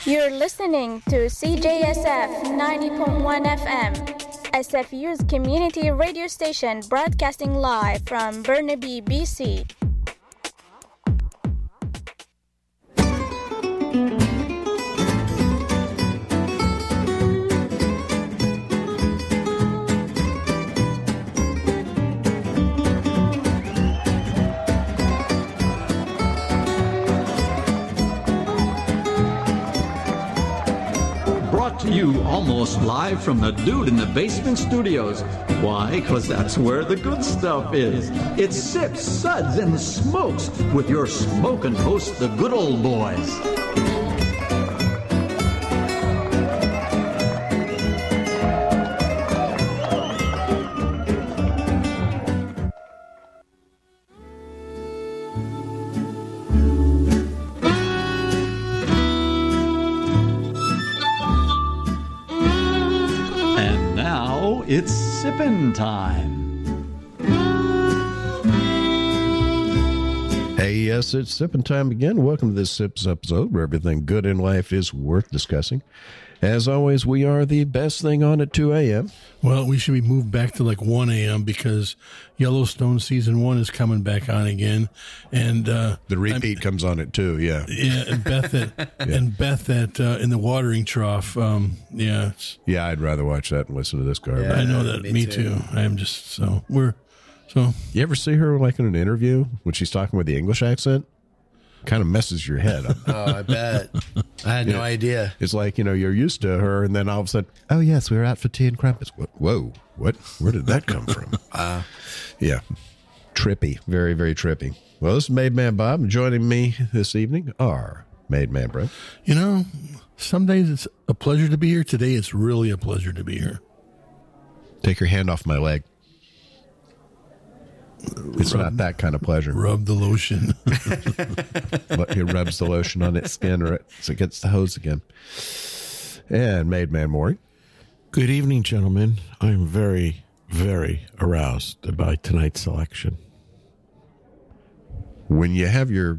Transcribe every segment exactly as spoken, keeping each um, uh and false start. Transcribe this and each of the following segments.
You're listening to C J S F ninety point one F M, S F U's community radio station broadcasting live from Burnaby, B C. To you almost live from the Dude in the Basement Studios. Why? Because that's where the good stuff is. It's Sips, Suds, and Smokes with your smoking host, the Good Old Boys. It's sippin' time. Hey, yes, it's sippin' time again. Welcome to this Sips episode where everything good in life is worth discussing. As always, we are the best thing on at two a.m. Well, we should be moved back to like one a.m. because Yellowstone season one is coming back on again, and uh, the repeat I'm, comes on at two. Yeah, yeah, and Beth at yeah. and Beth at uh, in the watering trough. Um, yeah, it's, yeah, I'd rather watch that and listen to this garbage. Yeah, I know that. Me, me too. too. I am just so we're so. You ever see her like in an interview when she's talking with the English accent? Kind of messes your head up. Oh, I bet. I had no yeah. idea. It's like, you know, you're used to her, and then all of a sudden, oh, yes, we were out for tea and crumpets. Whoa, what? Where did that come from? uh, yeah. Trippy. Very, very trippy. Well, this is Made Man Bob, and joining me this evening are Made Man Brett. You know, some days it's a pleasure to be here. Today it's really a pleasure to be here. Take your hand off my leg. It's rub, not that kind of pleasure. Rub the lotion. He rubs the lotion on its skin right, so it gets the hose again. And Made Man Maury. Good evening, gentlemen. I'm very, very aroused by tonight's selection. When you have your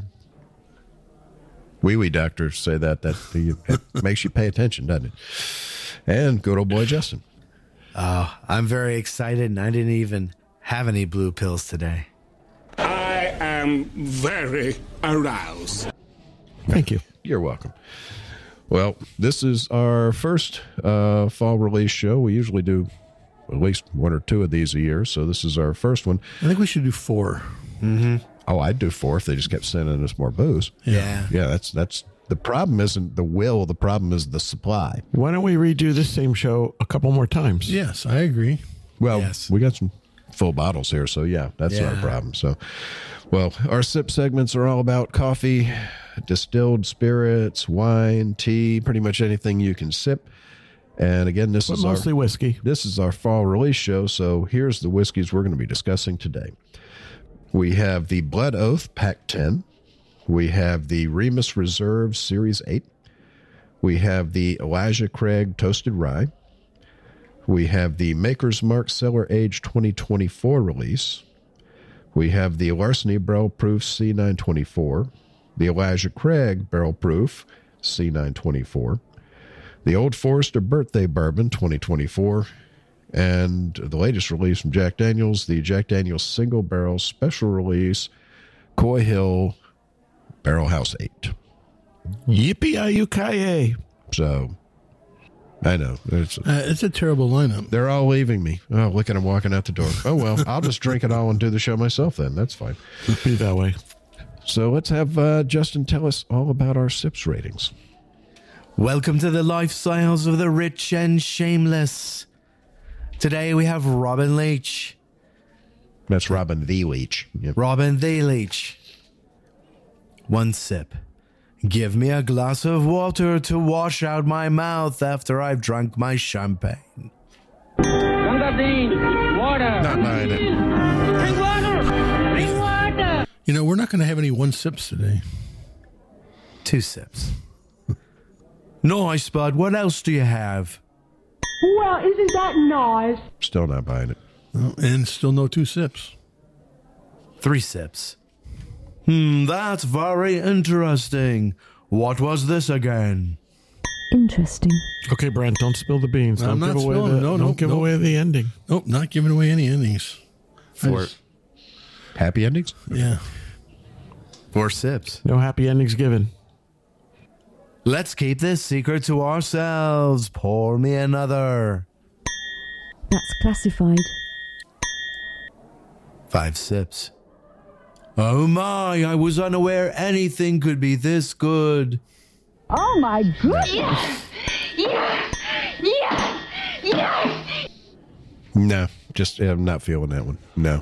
wee-wee doctor say that, that you, it makes you pay attention, doesn't it? And good old boy Justin. Oh, I'm very excited, and I didn't even have any blue pills today. I am very aroused. Thank you. You're welcome. Well, this is our first uh, fall release show. We usually do at least one or two of these a year, so this is our first one. I think we should do four. Mm-hmm. Oh, I'd do four if they just kept sending us more booze. Yeah. Yeah, that's that's the problem isn't the will, the problem is the supply. Why don't we redo this same show a couple more times? Yes, I agree. Well, yes. we got some full bottles here, so yeah, that's yeah. not a problem. So, well, our sip segments are all about coffee, distilled spirits, wine, tea, pretty much anything you can sip. And again, this but is mostly our whiskey. This is our fall release show, so here's the whiskeys we're going to be discussing today. We have the Blood Oath Pack ten. We have the Remus Reserve Series eight. We have the Elijah Craig Toasted Rye. We have the Maker's Mark Cellar Age twenty twenty-four release. We have the Larceny Barrel Proof C nine twenty-four. The Elijah Craig Barrel Proof C nine twenty-four. The Old Forester Birthday Bourbon twenty twenty-four. And the latest release from Jack Daniels, the Jack Daniels Single Barrel Special Release Coy Hill Barrel House eight. Yippee-yi-yi-ki-yay. So, I know. It's, uh, it's a terrible lineup. They're all leaving me. Oh, look at them walking out the door. Oh, well, I'll just drink it all and do the show myself then. That's fine. It'd be that way. So let's have uh, Justin tell us all about our sips ratings. Welcome to the lifestyles of the rich and shameless. Today we have Robin Leach. That's Robin the Leach. Yep. Robin the Leach. One sip. Give me a glass of water to wash out my mouth after I've drunk my champagne. Water. Not buying it. Bring water. Bring water. You know, we're not going to have any one sips today. Two sips. Nice, bud. What else do you have? Well, isn't that nice? Still not buying it. Oh, and still no two sips. Three sips. Hmm, that's very interesting. What was this again? Interesting. Okay, Brent, don't spill the beans. I'm Don't not give away spilling- the, no, don't no, give no. away the ending. Nope, not giving away any endings. I Four, just- Happy endings? yeah. four sips. No happy endings given. Let's keep this secret to ourselves. Pour me another. That's classified. Five sips. Oh my, I was unaware anything could be this good. Oh my goodness. Yeah! Yeah! Yeah! No, just uh, I'm not feeling that one. No.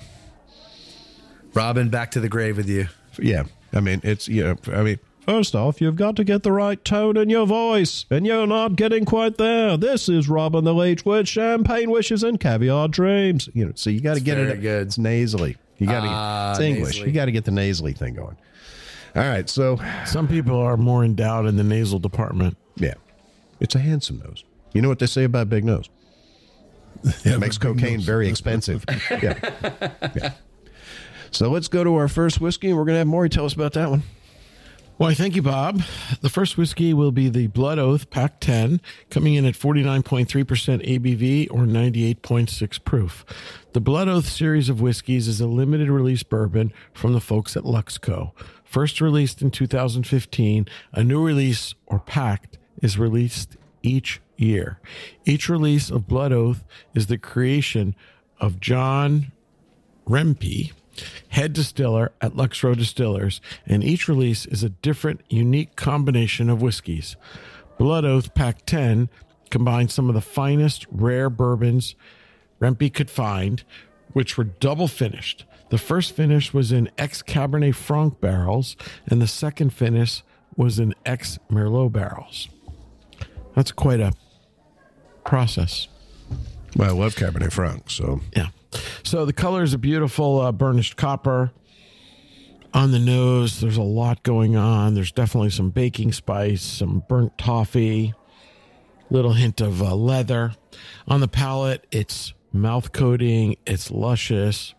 Robin, back to the grave with you. Yeah, I mean, it's, you know, I mean, first off, you've got to get the right tone in your voice, and you're not getting quite there. This is Robin the Leech with champagne wishes and caviar dreams. You know, so you got to get very it. good. It's nasally. You got to Ah, get it's English. nasally. You got to get the nasally thing going. All right, so Some people are more endowed in the nasal department. yeah, it's a handsome nose. You know what they say about big nose? Yeah, It makes but big cocaine nose. very expensive. Yeah. Yeah. So let's go to our first whiskey, and we're going to have Maury tell us about that one. Why, thank you, Bob. The first whiskey will be the Blood Oath Pack ten, coming in at forty-nine point three percent A B V or ninety-eight point six proof. The Blood Oath series of whiskeys is a limited release bourbon from the folks at Luxco. First released in two thousand fifteen, a new release or pact is released each year. Each release of Blood Oath is the creation of John Rempe, head distiller at Lux Row Distillers, and each release is a different, unique combination of whiskeys. Blood Oath Pack ten combines some of the finest rare bourbons Rempe could find, which were double finished. The first finish was in ex-Cabernet Franc barrels, and the second finish was in ex-Merlot barrels. That's quite a process. Well, I love Cabernet Franc, so Yeah. So the color is a beautiful uh, burnished copper. On the nose, there's a lot going on. There's definitely some baking spice, some burnt toffee, little hint of uh, leather. On the palate, it's mouth coating. It's luscious.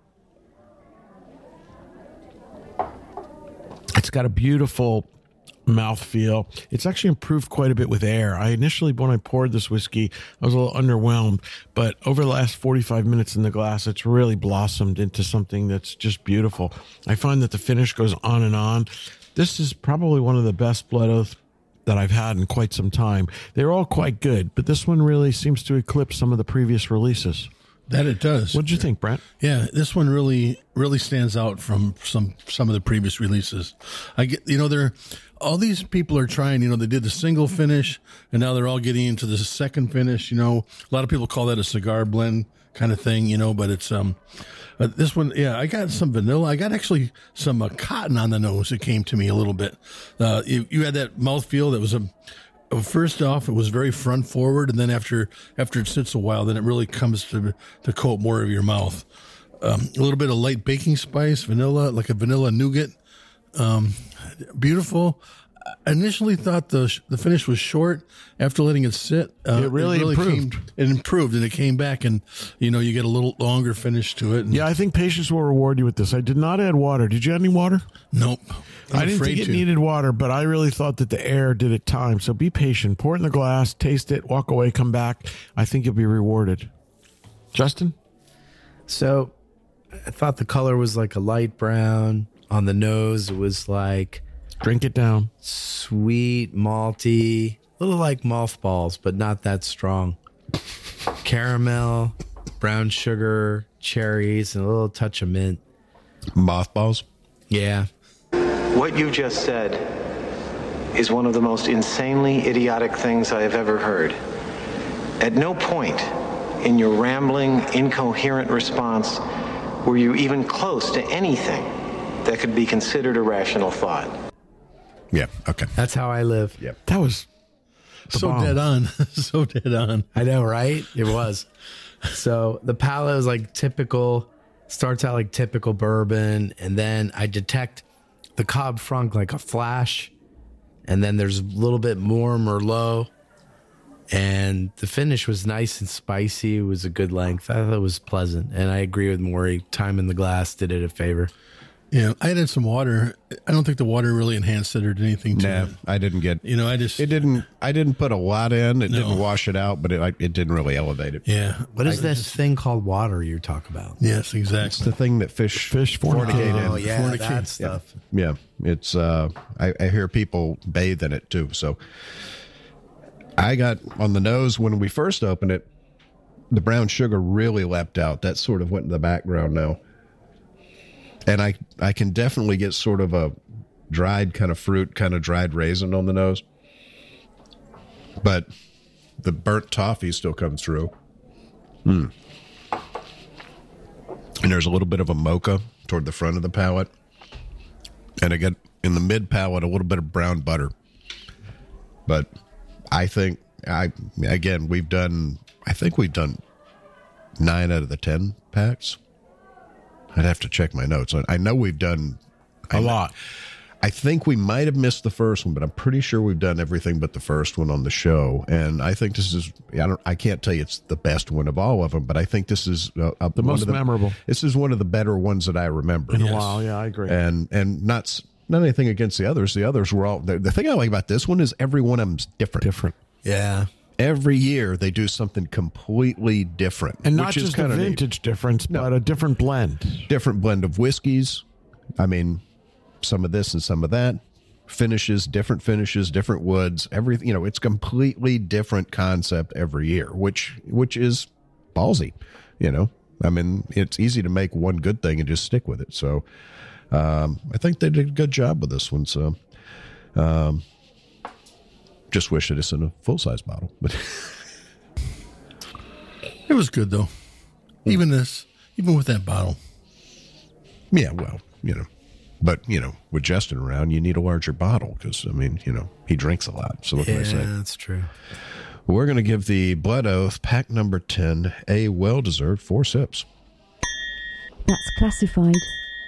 It's got a beautiful mouthfeel. It's actually improved quite a bit with air. I initially, when I poured this whiskey, I was a little underwhelmed, but over the last forty-five minutes in the glass, it's really blossomed into something that's just beautiful. I find that the finish goes on and on. This is probably one of the best Blood Oath that I've had in quite some time. They're all quite good, but this one really seems to eclipse some of the previous releases. That it does. What'd you think, Brent? Yeah, this one really, really stands out from some some of the previous releases. I get, you know, they're all these people are trying. You know, they did the single finish, and now they're all getting into the second finish. You know, a lot of people call that a cigar blend kind of thing. You know, but it's um, uh, this one, yeah, I got some vanilla. I got actually some uh, cotton on the nose. It came to me a little bit. Uh, you, you had that mouthfeel that was a. First off, it was very front forward, and then after after it sits a while, then it really comes to to coat more of your mouth. Um, a little bit of light baking spice, vanilla, like a vanilla nougat. Um, beautiful. I initially thought the the finish was short. After letting it sit, uh, It really improved. Came, it improved, and it came back, and you know you get a little longer finish to it. And, Yeah, I think patience will reward you with this. I did not add water. Did you add any water? Nope. I'm I didn't afraid think it to. needed water, but I really thought that the air did it time. So be patient. Pour it in the glass, taste it, walk away, come back. I think you'll be rewarded. Justin? So I thought the color was like a light brown. On the nose, it was like Drink it down. sweet, malty, a little like mothballs, but not that strong. Caramel, brown sugar, cherries, and a little touch of mint. mothballs. Yeah. What you just said is one of the most insanely idiotic things I have ever heard. At no point in your rambling, incoherent response were you even close to anything that could be considered a rational thought. Yeah, okay. That's how I live. Yep. That was the so bomb. dead on, so dead on. I know, right? It was. So the palate was like typical, starts out like typical bourbon, and then I detect the Cab Franc like a flash, and then there's a little bit more Merlot, and the finish was nice and spicy. It was a good length. I thought it was pleasant, and I agree with Maury. Time in the glass did it a favor. Yeah, I added some water. I don't think the water really enhanced it or did anything to Nah, it. I didn't get. You know, I just It didn't. I didn't put a lot in. It No. didn't wash it out, but it like, it didn't really elevate it. yeah. What is this thing called water you talk about? Yes, It's exactly. the thing that fish Fish fornicate fornicate. Oh, in. yeah, Fornicate. that stuff. Yeah, it's. Uh, I, I hear people bathe in it too. So I got on the nose when we first opened it. The brown sugar really leapt out. That sort of went in the background now, and I I can definitely get sort of a dried kind of fruit, kind of dried raisin on the nose, but the burnt toffee still comes through. Mm. And there's a little bit of a mocha toward the front of the palate. And again, in the mid palate, a little bit of brown butter. But I think, I again, we've done, I think we've done nine out of the ten packs. I'd have to check my notes. I know we've done A I, lot. I think we might have missed the first one, but I'm pretty sure we've done everything but the first one on the show. And I think this is, I don't, I can't tell you it's the best one of all of them, but I think this is uh, uh, The one most of the, memorable. This is one of the better ones that I remember. In a while, yeah, I agree. And and not s- not anything against the others. The others were all the, the thing I like about this one is every one of them's different. Different. Yeah. Every year they do something completely different, And not which is just a kind of vintage difference, No. but a different blend. different blend of whiskeys. I mean, some of this and some of that. Finishes, different finishes, different woods. Everything, you know, it's completely different concept every year, which which is ballsy. You know, I mean, it's easy to make one good thing and just stick with it. So, um, I think they did a good job with this one. So, um, just wish it is in a full size bottle, but It was good though. Even this, even with that bottle. yeah, well, you know. But, you know, with Justin around, you need a larger bottle because, I mean, you know, he drinks a lot. So what can I say? Yeah, that's true. We're going to give the Blood Oath pack number ten a well-deserved four sips. That's classified.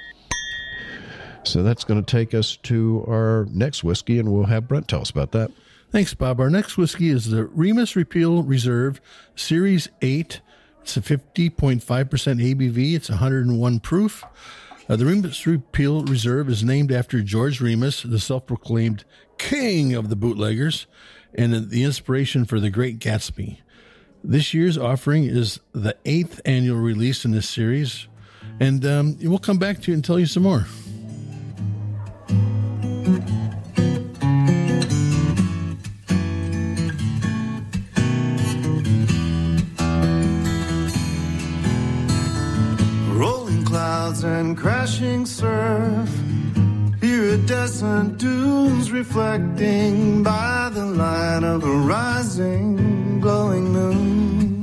So that's going to take us to our next whiskey, and we'll have Brent tell us about that. Thanks, Bob. Our next whiskey is the Remus Repeal Reserve Series eight. It's a fifty point five percent A B V. It's one hundred one proof. Uh, the Remus Repeal Reserve is named after George Remus, the self-proclaimed king of the bootleggers, and the inspiration for The Great Gatsby. This year's offering is the eighth annual release in this series, and um, we'll come back to you and tell you some more. Rolling clouds and crashing surf, iridescent dunes reflecting by the light of a rising, glowing moon.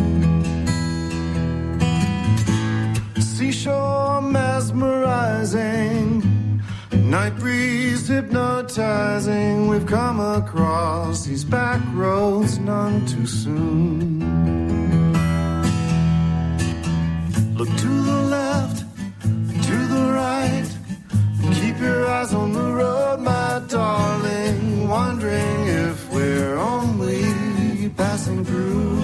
Seashore mesmerizing, night breeze hypnotizing. We've come across these back roads none too soon. Look to the left, to the right. Keep your eyes on the road, my darling. Wondering if we're only passing through.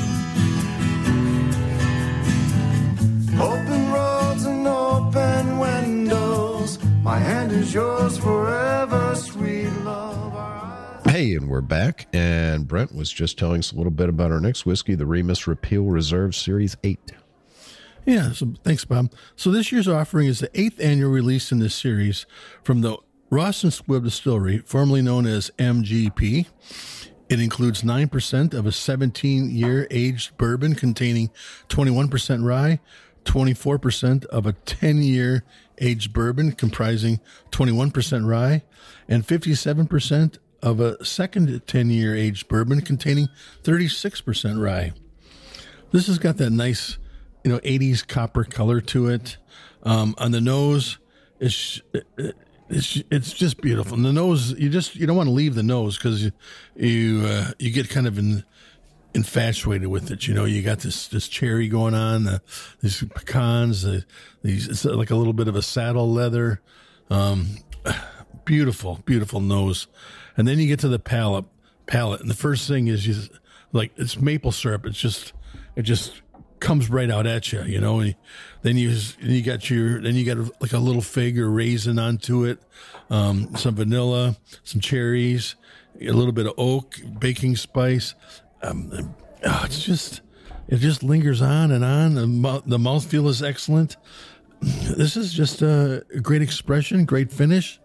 Open roads and open windows. My hand is yours forever, sweet love. Hey, and we're back. And Brent was just telling us a little bit about our next whiskey, the Remus Repeal Reserve Series eight. Yeah, so thanks, Bob. So this year's offering is the eighth annual release in this series from the Ross and Squibb Distillery, formerly known as M G P. It includes nine percent of a seventeen-year aged bourbon containing twenty-one percent rye, twenty-four percent of a ten-year aged bourbon comprising twenty-one percent rye, and fifty-seven percent of a second ten-year aged bourbon containing thirty-six percent rye. This has got that nice, you know, eighties copper color to it. Um, on the nose, it's it's it's just beautiful. And the nose, you just you don't want to leave the nose because you you, uh, you get kind of in, infatuated with it. You know, you got this this cherry going on, the, these pecans, the, these it's like a little bit of a saddle leather. Um, beautiful, beautiful nose. And then you get to the palate, palate, and the first thing is you like it's maple syrup. It's just it just comes right out at you, you know. And then you then you got your then you got like a little fig or raisin onto it, um, some vanilla, some cherries, a little bit of oak, baking spice. Um, oh, it's just it just lingers on and on. The, mouth, the mouthfeel is excellent. This is just a great expression, great finish.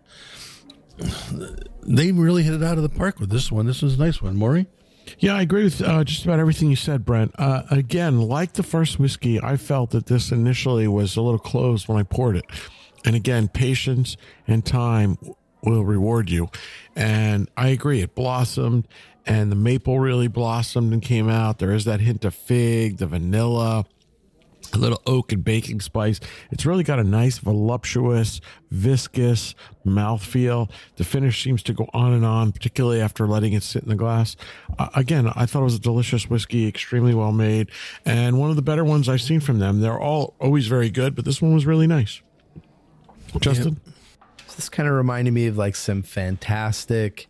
They really hit it out of the park with this one. This is a nice one, Maury. Yeah, I agree with uh, just about everything you said, Brent. Uh, again, like the first whiskey, I felt that this initially was a little closed when I poured it. And again, patience and time will reward you. And I agree, it blossomed, and the maple really blossomed and came out. There is that hint of fig, the vanilla, a little oak and baking spice. It's really got a nice, voluptuous, viscous mouthfeel. The finish seems to go on and on, particularly after letting it sit in the glass. Uh, again, I thought it was a delicious whiskey, extremely well made, and one of the better ones I've seen from them. They're all always very good, but this one was really nice. Justin? Yeah. This kind of reminded me of like some fantastic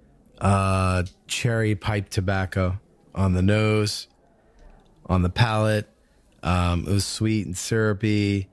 uh, cherry pipe tobacco on the nose, on the palate. Um, it was sweet and syrupy,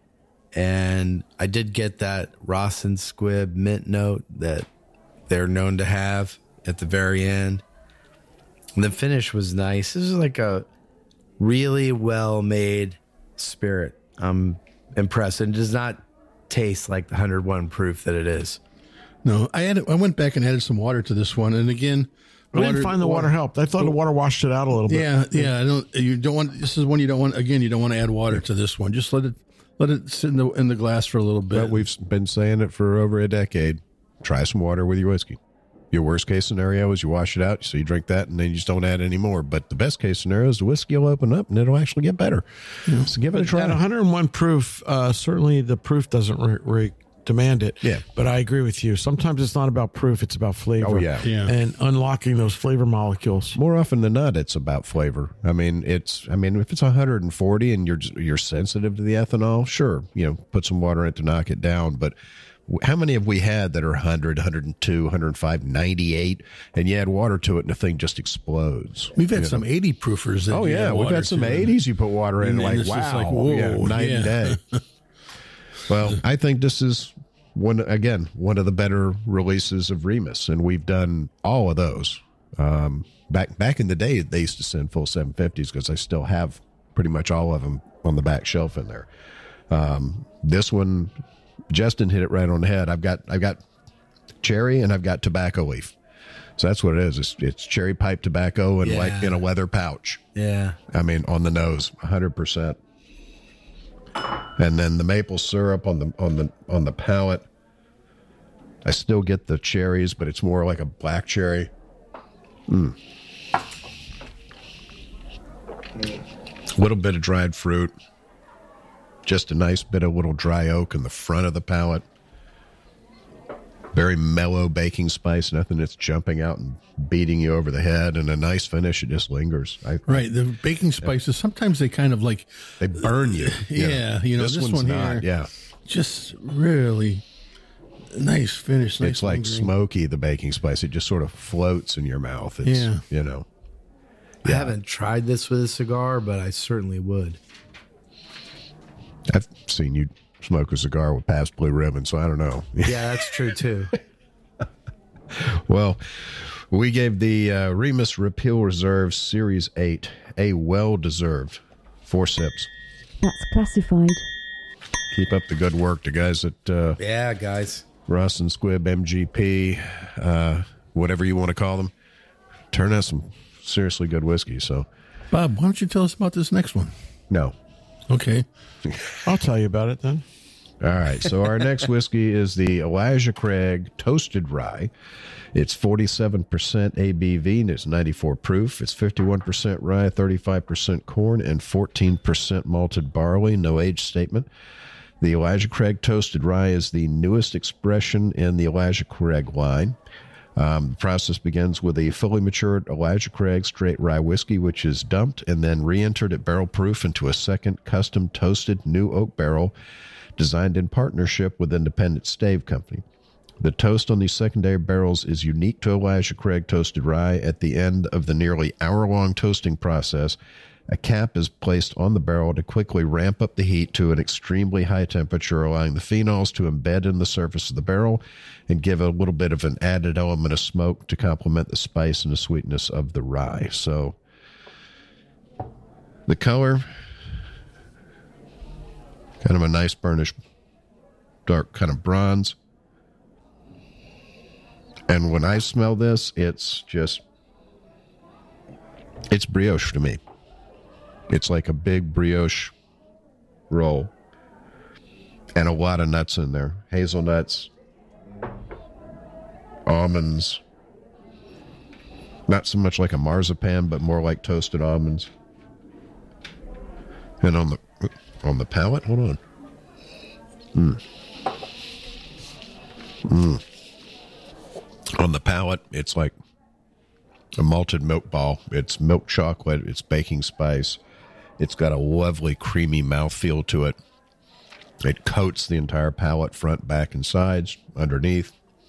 and I did get that Ross and Squibb mint note that they're known to have at the very end. And the finish was nice. This is like a really well-made spirit. I'm impressed. And it does not taste like the one hundred one proof that it is. No, I added, I went back and added some water to this one, and again, I water, didn't find the water, water helped. I thought the water washed it out a little bit. Yeah, yeah. I don't. You don't want. This is one you don't want. Again, you don't want to add water to this one. Just let it let it sit in the in the glass for a little bit. But we've been saying it for over a decade. Try some water with your whiskey. Your worst case scenario is you wash it out, so you drink that, and then you just don't add any more. But the best case scenario is the whiskey will open up, and it'll actually get better. Yeah. So give it a try. At one hundred one proof, uh, certainly the proof doesn't re- re- demand it. Yeah. But I agree with you. Sometimes it's not about proof, it's about flavor. Oh, yeah. Yeah. And unlocking those flavor molecules. More often than not, it's about flavor. I mean, it's. I mean, if it's one hundred forty and you're you're sensitive to the ethanol, sure, you know, put some water in it to knock it down. But how many have we had that are one hundred, one hundred two, one hundred five, ninety-eight, and you add water to it and the thing just explodes? We've had you some know? eighty proofers. That Oh, you yeah. add We've water had some to. eighties you put water in, And like, it's wow. just like, whoa, yeah, night yeah. and day. Well, I think this is, one again, one of the better releases of Remus, and we've done all of those. Um, back back in the day, they used to send full seven fifties because I still have pretty much all of them on the back shelf in there. Um, this one, Justin hit it right on the head. I've got I've got cherry and I've got tobacco leaf. So that's what it is. It's, it's cherry pipe tobacco and Yeah. like in a leather pouch. Yeah. I mean, on the nose, one hundred percent. And then the maple syrup on the on the on the palate. I still get the cherries, but it's more like a black cherry. Mm. Little bit of dried fruit. Just a nice bit of little dry oak in the front of the palate. Very mellow baking spice, nothing that's jumping out and beating you over the head, and a nice finish. It just lingers. I, Right, the baking spices, sometimes they kind of like... They burn you. Yeah, you know, this, this one's one not, here, yeah. just really nice finish. Nice It's like lingering. smoky, the baking spice. It just sort of floats in your mouth. It's, Yeah. you know. I haven't tried this with a cigar, but I certainly would. I've seen you smoke a cigar with Pabst Blue Ribbon, so I don't know. Yeah, that's true, too. Well, we gave the uh, Remus Repeal Reserve Series eight a well-deserved four sips. That's classified. Keep up the good work, the guys at uh, Yeah, guys. Ross and Squibb, M G P, uh, whatever you want to call them. Turn out some seriously good whiskey. So, Bob, why don't you tell us about this next one? no. Okay. I'll tell you about it then. All right, so our next whiskey is the Elijah Craig Toasted Rye. It's forty-seven percent A B V and it's ninety-four proof. It's fifty-one percent rye, thirty-five percent corn, and fourteen percent malted barley. No age statement. The Elijah Craig Toasted Rye is the newest expression in the Elijah Craig line. Um, the process begins with a fully matured Elijah Craig straight rye whiskey, which is dumped and then re-entered at barrel proof into a second custom toasted new oak barrel designed in partnership with Independent Stave Company. The toast on these secondary barrels is unique to Elijah Craig Toasted Rye. At the end of the nearly hour-long toasting process, A cap is placed on the barrel to quickly ramp up the heat to an extremely high temperature, allowing the phenols to embed in the surface of the barrel and give a little bit of an added element of smoke to complement the spice and the sweetness of the rye. So the color, kind of a nice burnished, dark kind of bronze. And when I smell this, it's just, it's brioche to me. It's like a big brioche roll and a lot of nuts in there. Hazelnuts, almonds, not so much like a marzipan, but more like toasted almonds. And on the on the palate, hold on. Mm. Mm. On the palate, it's like a malted milk ball. It's milk chocolate. It's baking spice. It's got a lovely creamy mouthfeel to it. It coats the entire palate, front, back, and sides, underneath.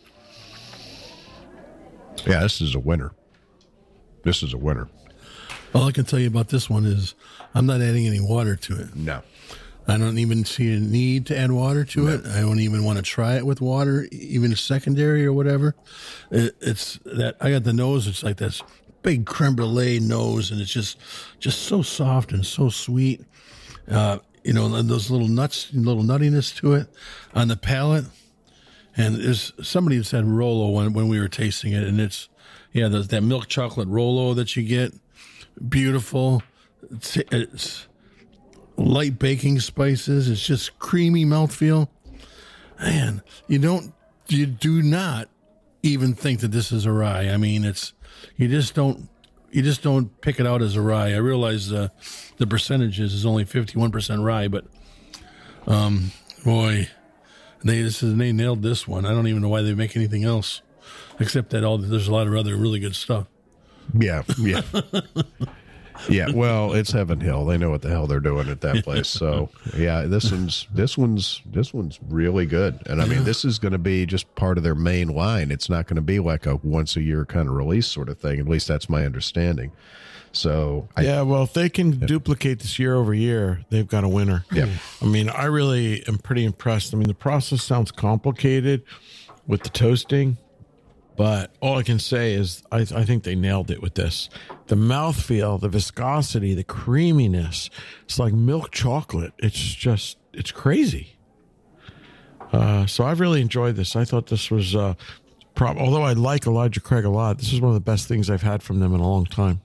Yeah, this is a winner. This is a winner. All I can tell you about this one is I'm not adding any water to it. No. I don't even see a need to add water to no. it. I don't even want to try it with water, even secondary or whatever. It, it's that I got the nose. It's like this big creme brulee nose, and it's just just so soft and so sweet. Uh, you know, those little nuts, little nuttiness to it on the palate. And there's somebody said Rolo when when we were tasting it, and it's yeah, there's that milk chocolate Rolo that you get, beautiful. It's, it's light baking spices. It's just creamy mouthfeel. Man, you don't, you do not even think that this is a rye. I mean, it's, you just don't, you just don't pick it out as a rye. I realize uh, the percentages is only fifty-one percent rye, but um, boy, they this is, they nailed this one. I don't even know why they make anything else, except that all there's a lot of other really good stuff. Yeah, yeah. Yeah, well, it's Heaven Hill. They know what the hell they're doing at that place. So, yeah, this one's this one's this one's really good. And I mean, this is going to be just part of their main line. It's not going to be like a once a year kind of release sort of thing. At least that's my understanding. So, I, yeah, well, if they can yeah. duplicate this year over year, they've got a winner. Yeah. I mean, I really am pretty impressed. I mean, the process sounds complicated with the toasting. But all I can say is I, I think they nailed it with this. The mouthfeel, the viscosity, the creaminess. It's like milk chocolate. It's just, it's crazy. Uh, so I've really enjoyed this. I thought this was, uh, prob- although I like Elijah Craig a lot, this is one of the best things I've had from them in a long time.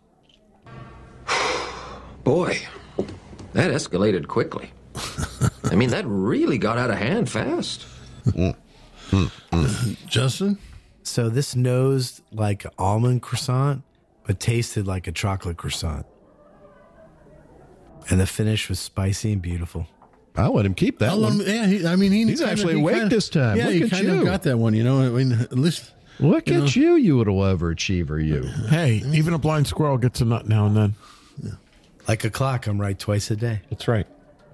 Boy, that escalated quickly. I mean, that really got out of hand fast. Mm. Mm, mm. Justin? So this nosed like an almond croissant, but tasted like a chocolate croissant. And the finish was spicy and beautiful. I'll let him keep that I'll one. Him, yeah, he, I mean, he he's kinda, actually he awake kinda, this time. Yeah, Look he at kind you. of got that one, you know. I mean, at least. Look you at know. you, you little overachiever, you. Hey, even a blind squirrel gets a nut now and then. Yeah. Like a clock, I'm right twice a day. That's right.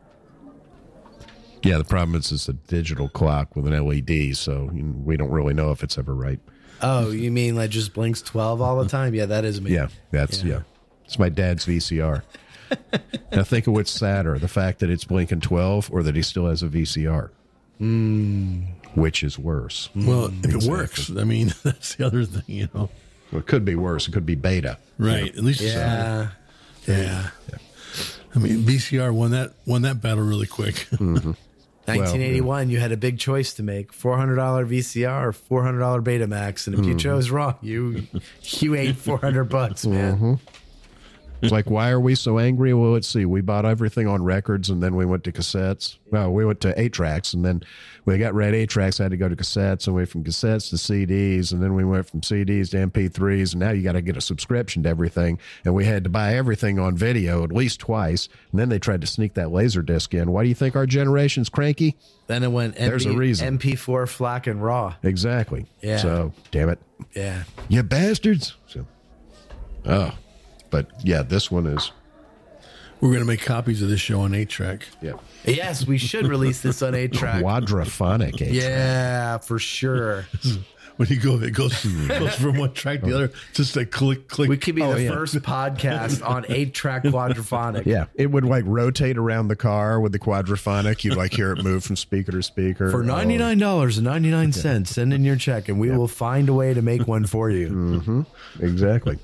Yeah, the problem is it's a digital clock with an L E D, so we don't really know if it's ever right. Oh, you mean like just blinks twelve all the time? Yeah, that is me. Yeah, that's, yeah. yeah. It's my dad's V C R. Now think of what's sadder, the fact that it's blinking twelve or that he still has a V C R. Mm. Which is worse? Well, if exactly. it works, I mean, that's the other thing, you know. Well, it could be worse. It could be beta. Right, you know? at least. Yeah. So. Yeah. yeah. I mean, V C R won that won that battle really quick. Mm-hmm. nineteen eighty-one, well, yeah. You had a big choice to make: four hundred dollar V C R or four hundred dollar Betamax. And if mm-hmm. you chose wrong, you you ate four hundred bucks, man. Mm-hmm. It's like, why are we so angry? Well, let's see. We bought everything on records, and then we went to cassettes. Well, we went to eight tracks, and then we got rid of eight tracks. Had to go to cassettes, and we went from cassettes to C Ds, and then we went from C Ds to M P threes, and now you got to get a subscription to everything. And we had to buy everything on video at least twice, and then they tried to sneak that laser disc in. Why do you think our generation's cranky? Then it went M P, There's a reason. M P four, FLAC, and RAW. Exactly. Yeah. So, damn it. Yeah. You bastards. So, oh, but yeah, this one is. We're going to make copies of this show on eight track. Yeah. Yes, we should release this on eight track. Quadraphonic eight track. Yeah, for sure. when you go, it goes, goes from one track to the other. Just a click, click. We could be Oh, the yeah. first podcast on eight-track quadraphonic. Yeah, it would like rotate around the car with the quadraphonic. You'd like hear it move from speaker to speaker. For ninety-nine dollars and ninety-nine cents, send in your check, and we will find a way to make one for you. Mm-hmm. Exactly.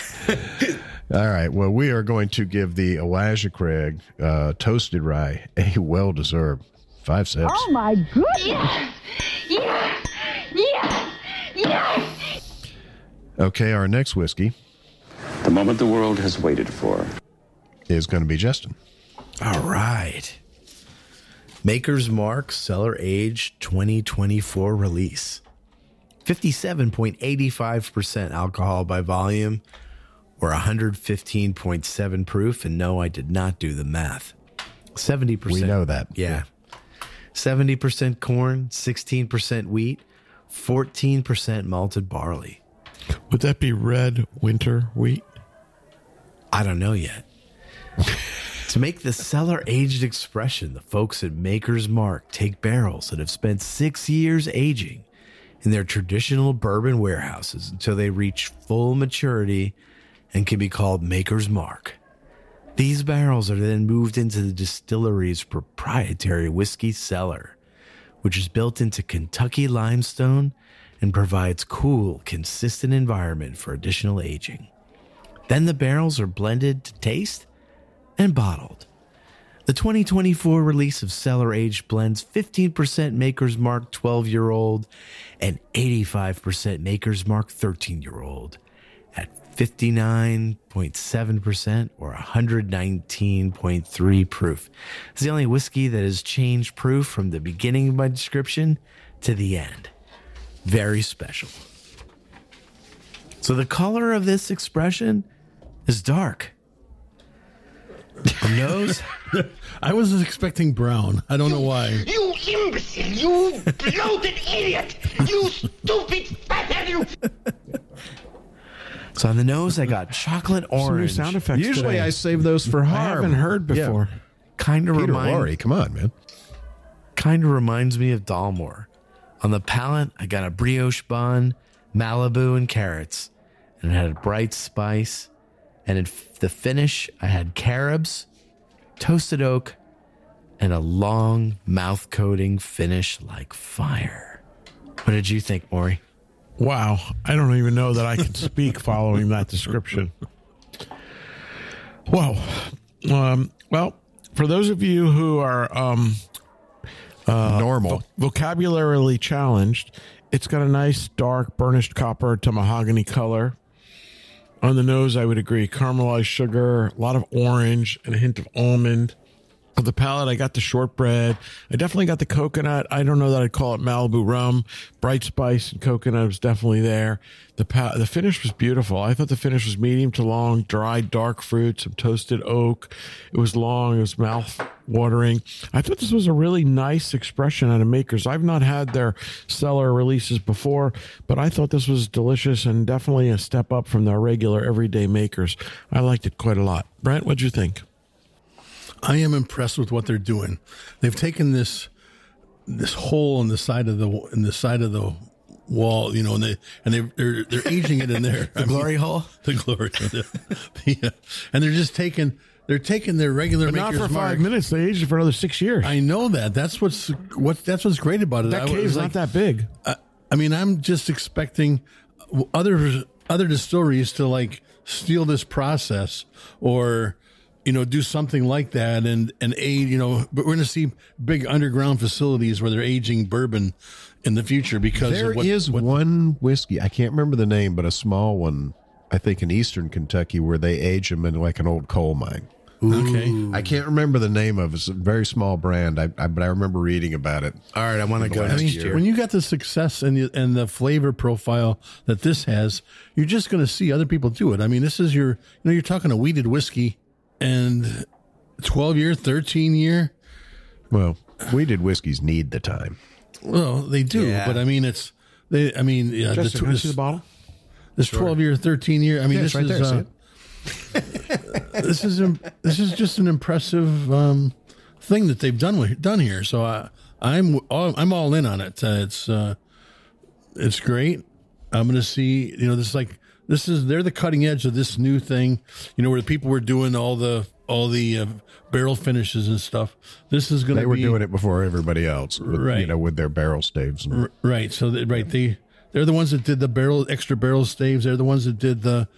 All right. Well, we are going to give the Elijah Craig uh, Toasted Rye a well-deserved five sips. Oh my goodness! Yes! Yes! Yes! Yes! Okay, our next whiskey The moment the world has waited for. is going to be Justin. All right. Maker's Mark Cellar Age twenty twenty-four release. fifty-seven point eight five percent alcohol by volume, or one hundred fifteen point seven proof. And no, I did not do the math. seventy percent. We know that. Yeah. seventy percent corn, sixteen percent wheat, fourteen percent malted barley. Would that be red winter wheat? I don't know yet. To make the cellar-aged expression, the folks at Maker's Mark take barrels that have spent six years aging in their traditional bourbon warehouses until they reach full maturity and can be called Maker's Mark. These barrels are then moved into the distillery's proprietary whiskey cellar, which is built into Kentucky limestone and provides cool, consistent environment for additional aging. Then the barrels are blended to taste and bottled. The twenty twenty-four release of Cellar Aged blends fifteen percent Maker's Mark twelve-year-old and eighty-five percent Maker's Mark thirteen-year-old at fifty-nine point seven percent or one hundred nineteen point three proof. It's the only whiskey that has changed proof from the beginning of my description to the end. Very special. So the color of this expression is dark. The nose? I was expecting brown. I don't know why. You imbecile! You bloated idiot! You stupid fathead! You... So on the nose, I got chocolate Some new orange. sound effects Usually today. I save those for I harm. haven't heard before. Kind of Peter remind, Lorre, come on, man. kind of reminds me of Dalmore. On the palate, I got a brioche bun, Malibu, and carrots, and it had a bright spice. And in f- the finish, I had carobs, toasted oak, and a long mouth coating finish like fire. What did you think, Maury? Wow. I don't even know that I can speak following that description. Whoa. Um, well, for those of you who are um, uh, Normal. vo- vocabularily challenged, it's got a nice dark burnished copper to mahogany color. On the nose, I would agree. Caramelized sugar, a lot of orange, and a hint of almond. On the palate, I got the shortbread. I definitely got the coconut. I don't know that I'd call it Malibu rum. Bright spice and coconut was definitely there. The pa- the finish was beautiful. I thought the finish was medium to long, dry, dark fruit, some toasted oak. It was long. It was mouth watering. I thought this was a really nice expression out of Makers. I've not had their cellar releases before, but I thought this was delicious and definitely a step up from their regular everyday Makers. I liked it quite a lot. Brent, what'd you think? I am impressed with what they're doing. They've taken this this hole in the side of the in the side of the wall, you know, and they and they they're they're aging it in there. The glory hole? The glory hole. Yeah. And they're just taking they're taking their regular But not Maker's for Mark. five minutes. They aged it for another six years. I know that. That's what's what that's what's great about it. that I was cave's like, not that big. I, I mean, I'm just expecting other other distilleries to like steal this process or, you know, do something like that and, and aid, you know, but we're going to see big underground facilities where they're aging bourbon in the future because There of what, is what, one whiskey, I can't remember the name, but a small one, I think in eastern Kentucky, where they age them in like an old coal mine. Okay. I can't remember the name of it. It's a very small brand, I, I, but I remember reading about it. All right, I want to go I I next mean, year. when you got the success and the, and the flavor profile that this has, you're just going to see other people do it. I mean, this is your, you know, you're talking a wheated whiskey and twelve year, thirteen year. Well, wheated whiskeys need the time. Well, they do, Yeah. but I mean, it's they. I mean, yeah, Justin, the, can I this, see the bottle? this twelve year, thirteen year. I mean, Yeah, this it's right is there, uh, this is im- this is just an impressive um, thing that they've done with, done here. So I, I'm all, I'm all in on it. Uh, it's uh, it's great. I'm going to see, you know, this is like, this is, they're the cutting edge of this new thing, you know, where the people were doing all the, all the uh, barrel finishes and stuff. This is going to be. They were doing it before everybody else, with, right. you know, with their barrel staves. And, R- right. So, that, right. They, they're the ones that did the barrel, extra barrel staves. They're the ones that did the,